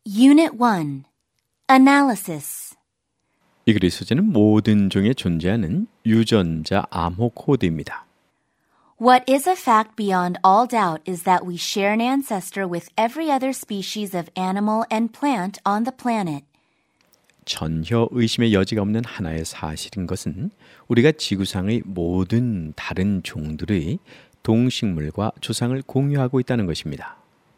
Unit 1. Analysis. 이 글의 소재는 모든 종에 존재하는 유전자 암호 코드입니다. What is a fact beyond all doubt is that we share an ancestor with every other species of animal and plant on the planet. 전혀 의심의 여지가 없는 하나의 사실인 것은 우리가 지구상의 모든 다른 종들의 동식물과 조상을 공유하고 있다는 것입니다.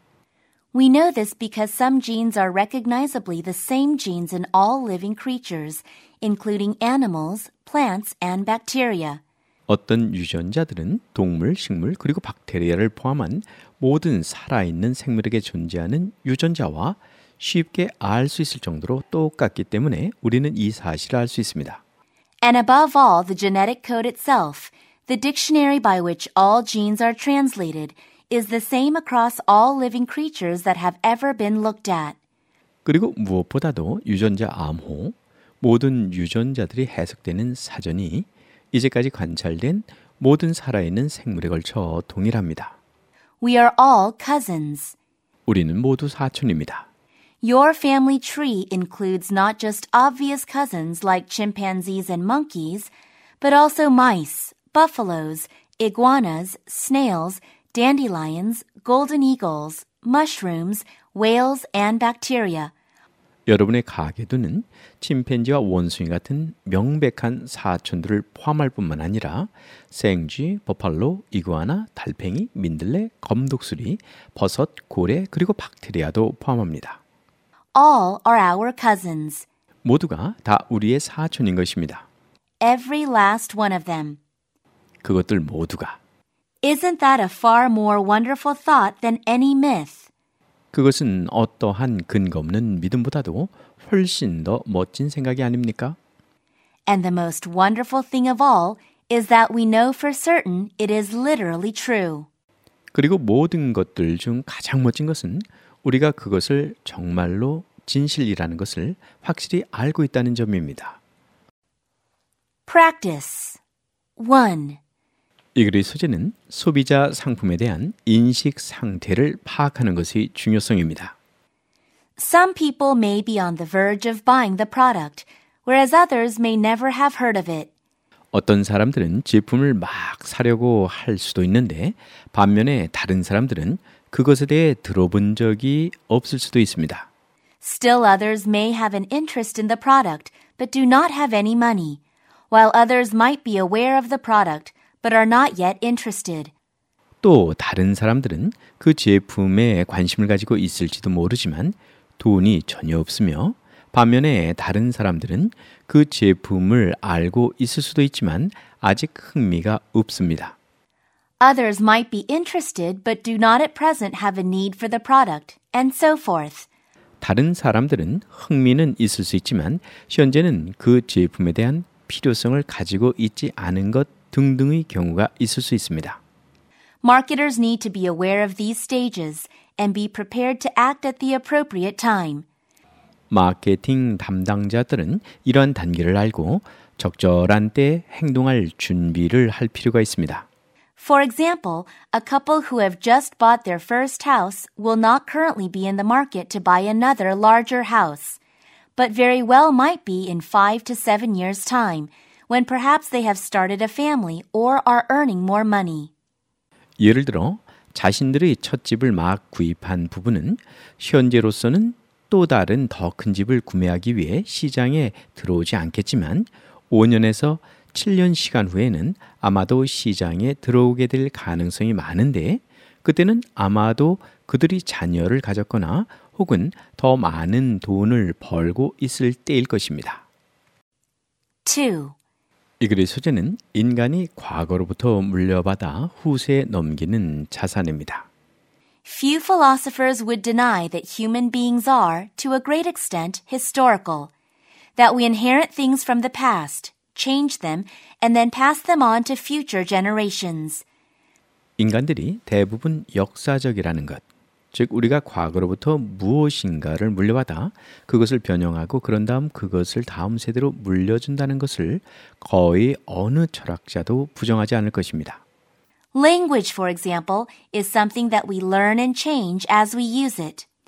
We know this because some genes are recognizably the same genes in all living creatures, including animals, plants, and bacteria. 어떤 유전자들은 동물, 식물, 그리고 박테리아를 포함한 모든 살아있는 생물에게 존재하는 유전자와 쉽게 알 수 있을 정도로 똑같기 때문에 우리는 이 사실을 알 수 있습니다. And above all, the genetic code itself, the dictionary by which all genes are translated, is the same across all living creatures that have ever been looked at. 그리고 무엇보다도 유전자 암호, 모든 유전자들이 해석되는 사전이 이제까지 관찰된 모든 살아있는 생물에 걸쳐 동일합니다. We are all cousins. 우리는 모두 사촌입니다. Your family tree includes not just obvious cousins like chimpanzees and monkeys, but also mice, buffaloes, iguanas, snails, dandelions, golden eagles, mushrooms, whales, and bacteria. 여러분의 가계도는 침팬지와 원숭이 같은 명백한 사촌들을 포함할 뿐만 아니라 생쥐, 버팔로, 이구아나, 달팽이, 민들레, 검독수리, 버섯, 고래, 그리고 박테리아도 포함합니다. All are our cousins. 모두가 다 우리의 사촌인 것입니다. Every last one of them. 그것들 모두가. Isn't that a far more wonderful thought than any myth? 그것은 어떠한 근거 없는 믿음보다도 훨씬 더 멋진 생각이 아닙니까? And the most wonderful thing of all is that we know for certain it is literally true. 그리고 모든 것들 중 가장 멋진 것은 우리가 그것을 정말로 진실이라는 것을 확실히 알고 있다는 점입니다. Practice 1. 이 글의 소재는 소비자 상품에 대한 인식 상태를 파악하는 것의 중요성입니다. Some people may be on the verge of buying the product, whereas others may never have heard of it. 어떤 사람들은 제품을 막 사려고 할 수도 있는데 반면에 다른 사람들은 그것에 대해 들어본 적이 없을 수도 있습니다. Still others may have an interest in the product, but do not have any money, while others might be aware of the product, but are not yet interested. 또 다른 사람들은 그 제품에 관심을 가지고 있을지도 모르지만 돈이 전혀 없으며 반면에 다른 사람들은 그 제품을 알고 있을 수도 있지만 아직 흥미가 없습니다. Others might be interested but do not at present have a need for the product, and so forth. 다른 사람들은 흥미는 있을 수 있지만 현재는 그 제품에 대한 필요성을 가지고 있지 않은 것 등등의 경우가 있을 수 있습니다. Marketers need to be aware of these stages and be prepared to act at the appropriate time. 마케팅 담당자들은 이러한 단계를 알고 적절한 때 행동할 준비를 할 필요가 있습니다. For example, a couple who have just bought their first house will not currently be in the market to buy another larger house, but very well might be in 5 to 7 years' time, when perhaps they have started a family or are earning more money. 예를 들어 자신들의 첫 집을 막 구입한 부부는 현재로서는 또 다른 더 큰 집을 구매하기 위해 시장에 들어오지 않겠지만 5년에서 7년 시간 후에는 아마도 시장에 들어오게 될 가능성이 많은데 그때는 아마도 그들이 자녀를 가졌거나 혹은 더 많은 돈을 벌고 있을 때일 것입니다. 2. 이 글의 소재는 인간이 과거로부터 물려받아 후세에 넘기는 자산입니다. Few philosophers would deny that human beings are, to a great extent, historical, that we inherit things from the past, change them, and then pass them on to future generations. 인간들이 대부분 역사적이라는 것, 즉 우리가 과거로부터 무엇인가를 물려받아 그것을 변형하고 그런 다음 그것을 다음 세대로 물려준다는 것을 거의 어느 철학자도 부정하지 않을 것입니다. Language, for example, is something that we learn and change as we use it.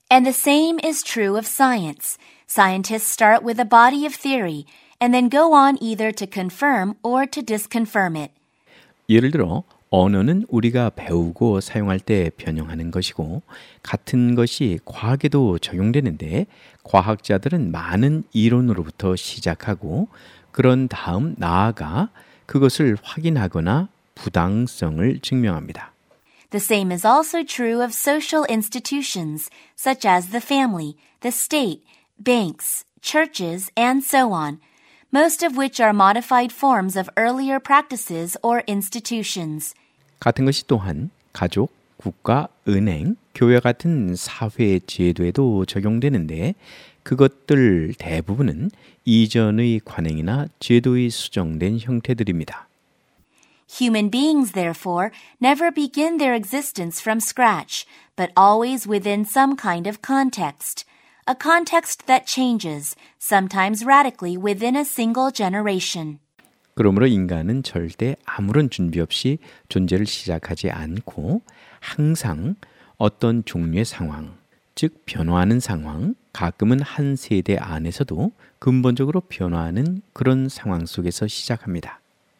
And the same is true of science. Scientists start with a body of theory and then go on either to confirm or to disconfirm it. 예를 들어 언어는 우리가 배우고 사용할 때 변형하는 것이고 같은 것이 과학에도 적용되는데 과학자들은 많은 이론으로부터 시작하고 그런 다음 나아가 그것을 확인하거나 부당성을 증명합니다. The same is also true of social institutions, such as the family, the state, banks, churches, and so on, most of which are modified forms of earlier practices or institutions. 같은 것이 또한 가족, 국가, 은행, 교회 같은 사회 제도에도 적용되는데 그것들 대부분은 이전의 관행이나 제도의 수정된 형태들입니다. Human beings, therefore, never begin their existence from scratch, but always within some kind of context. A context that changes, sometimes radically within a single generation. 그러므로 인간은 절대 아무런 준비 없이 존재를 시작하지 않고 항상 어떤 종류의 상황, 즉 변화하는 상황, 가끔은 한 세대 안에서도 근본적으로 변화하는 그런 상황 속에서 시작합니다.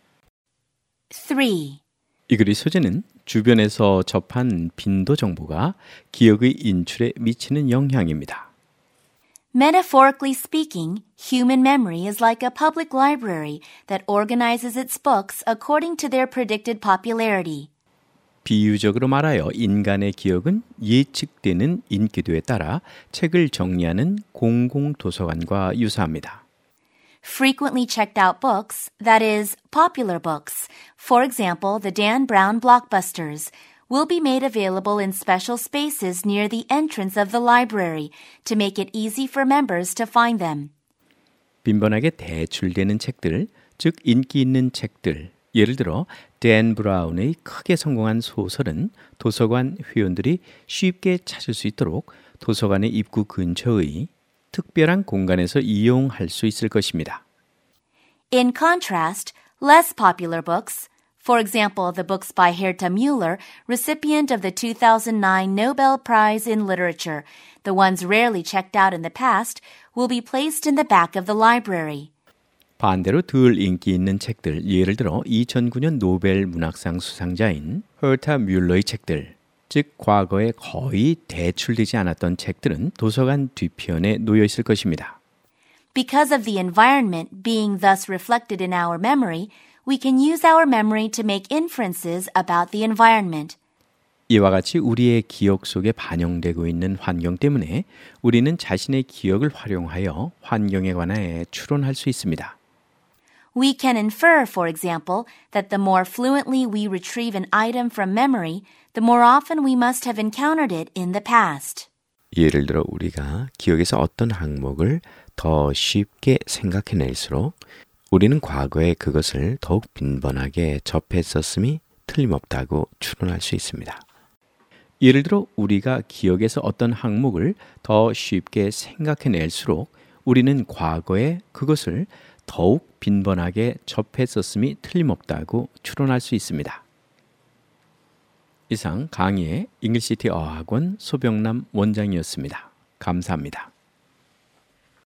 3. 이 글의 소재는 주변에서 접한 빈도 정보가 기억의 인출에 미치는 영향입니다. Metaphorically speaking, human memory is like a public library that organizes its books according to their predicted popularity. 비유적으로 말하여 인간의 기억은 예측되는 인기도에 따라 책을 정리하는 공공도서관과 유사합니다. Frequently checked out books, that is, popular books, for example, the Dan Brown blockbusters, will be made available in special spaces near the entrance of the library to make it easy for members to find them. 빈번하게 대출되는 책들, 즉 인기 있는 책들, 예를 들어 댄 브라운의 크게 성공한 소설은 도서관 회원들이 쉽게 찾을 수 있도록 도서관의 입구 근처의 특별한 공간에서 이용할 수 있을 것입니다. In contrast, less popular books, for example, the books by Herta Müller, recipient of the 2009 Nobel Prize in Literature, the ones rarely checked out in the past, will be placed in the back of the library. 반대로 덜 인기 있는 책들, 예를 들어 2009년 노벨 문학상 수상자인 허타 뮬러의 책들, 즉 과거에 거의 대출되지 않았던 책들은 도서관 뒤편에 놓여 있을 것입니다. Because of the environment being thus reflected in our memory, we can use our memory to make inferences about the environment. 이와 같이 우리의 기억 속에 반영되고 있는 환경 때문에 우리는 자신의 기억을 활용하여 환경에 관해 추론할 수 있습니다. We can infer, for example, that the more fluently we retrieve an item from memory, the more often we must have encountered it in the past. 예를 들어 우리가 기억에서 어떤 항목을 더 쉽게 생각해낼수록 우리는 과거에 그것을 더욱 빈번하게 접했었음이 틀림없다고 추론할 수 있습니다. 예를 들어 우리가 기억에서 어떤 항목을 더 쉽게 생각해낼수록 우리는 과거에 그것을 더욱 빈번하게 접했었음이 틀림없다고 추론할 수 있습니다. 이상 강의의 잉글시티 어학원 소병남 원장이었습니다. 감사합니다.